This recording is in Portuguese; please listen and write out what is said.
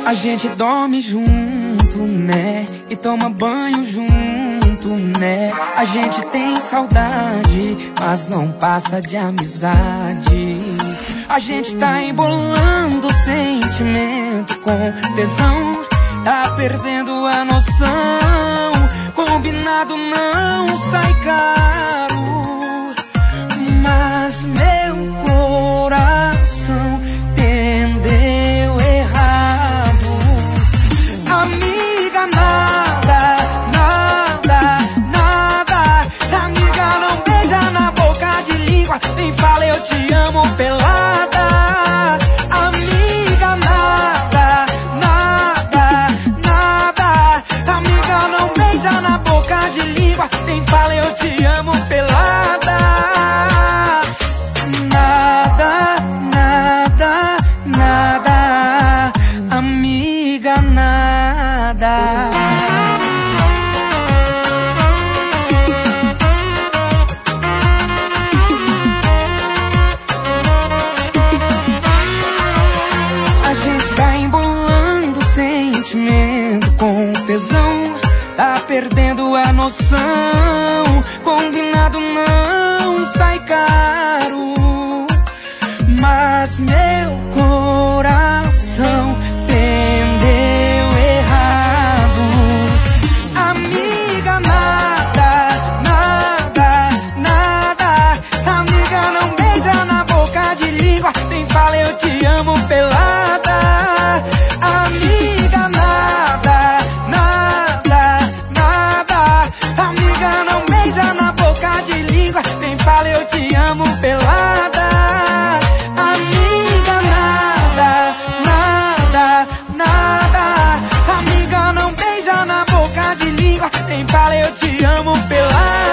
A gente dorme junto, né? E toma banho junto, né? A gente tem saudade, mas não passa de amizade. A gente tá embolando sentimento com tesão, tá perdendo a noção. Combinado não sai caro, mas meu coração entendeu errado. Amiga, nada, nada, nada. Amiga, não beija na boca de língua, nem fala eu te amo pelada. Amiga, nada, nada, nada. Amiga, não beija na boca de língua, nem fala eu te amo pelada. Nada, nada, nada. Amiga, nada. A gente tá embolando sentimento com tesão, tá perdendo a noção. Combinado não sai caro, mas meu coração entendeu errado. Amiga, nada, nada, nada. Amiga, não beija na boca de língua, nem fala eu te amo pelada. Amiga, nada, nada, nada. Amiga, não beija na boca de língua, nem fala eu te amo pelada. Amiga, nada, nada, nada. Amiga, não beija na boca de língua, nem fala eu te amo pelada.